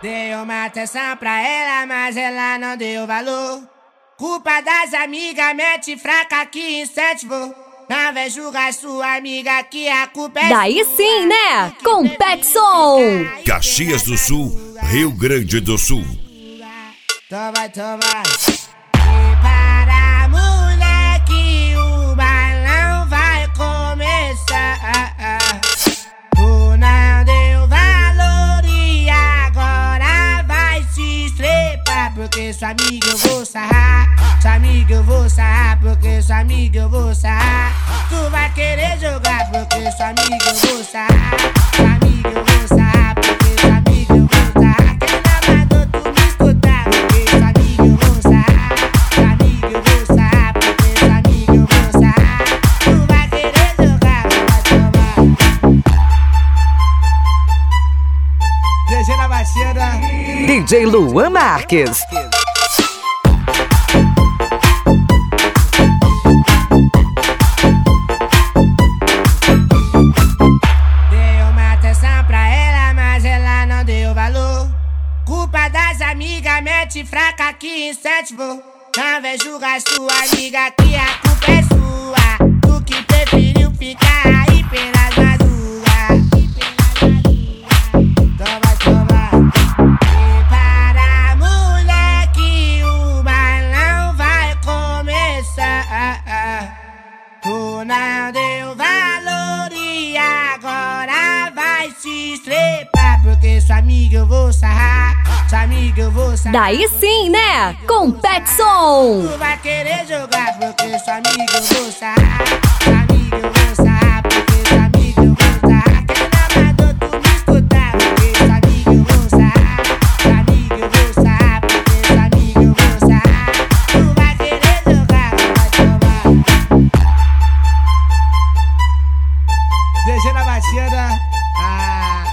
Dei uma atenção pra ela, mas ela não deu valor. Culpa das amigas, mente fraca que incentivou. Não vem julgar sua amiga que a culpa é Daí sua. sim, né? Com Petson. Caxias do Sul, Rio Grande do Sul. Toma, toma. Prepara, moleque, o balão vai começar. Tu não deu valor e agora vai se estrepar. Porque sua amiga eu vou sarrar. Sua amiga eu vou sarrar. Porque sua amiga eu vou sarrar. Tu vai querer jogar. Porque sua amiga eu vou sarrar. Sua amiga eu vou sarrar. Porque sua amiga eu vou sarrar. Quem não mandou tu me escutar? Porque sua amiga eu vou sarrar. Sua amiga eu vou sarrar. Porque sua amiga eu vou sarrar. Tu vai querer jogar. Vai tomar. GG na batida. DJ Luan Marques. Dei uma atenção pra ela, mas ela não deu valor. Culpa das amigas, mente fraca que incentivou. Não vem julgar sua amiga que a culpa é sua. Tu que preferiu ficar aí pelas madrugas. Toma, toma. Prepara, moleque, o balão vai começar. Tu não deu valor e agora vai se estrepar. Porque sua amiga eu vou sarrar. Sua amiga eu vou sarrar. Daí sim, né? Com Petson. Tu vai querer jogar. Porque sua amiga eu vou sarrar. Sua amiga eu vou sarrar. Porque sua amiga eu vou sarrar. Quem não mandou tu me escutar? Porque sua amiga eu vou sarrar. Sua amiga eu vou sarrar. Porque sua amiga eu vou sarrar. Tu vai querer jogar. Vai tomar. GG na batida.